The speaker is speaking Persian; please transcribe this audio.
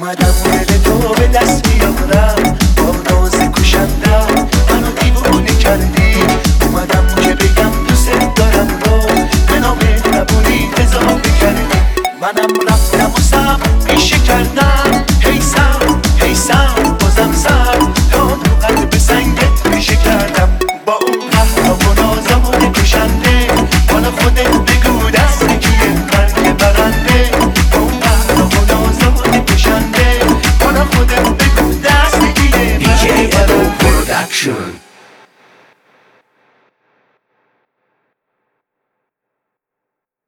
اومدم دل تو به دست بیارم، با ناز کشندم منو دیوونه کردی. اومدم که بگم دوست دارم رو به نام مهربونی اضافه کردی. منم رفتم و سم پیشه کردم، هیسم بازم سر تا تو قلب سنگت پیشه کردم. با اون قهرم و نازمون کشنده حالا خودت بگو دست کیه مرگ برنده. با اون قهرم و نازمون کشنده حالا خودت بگو دست کیه مرگ برنده.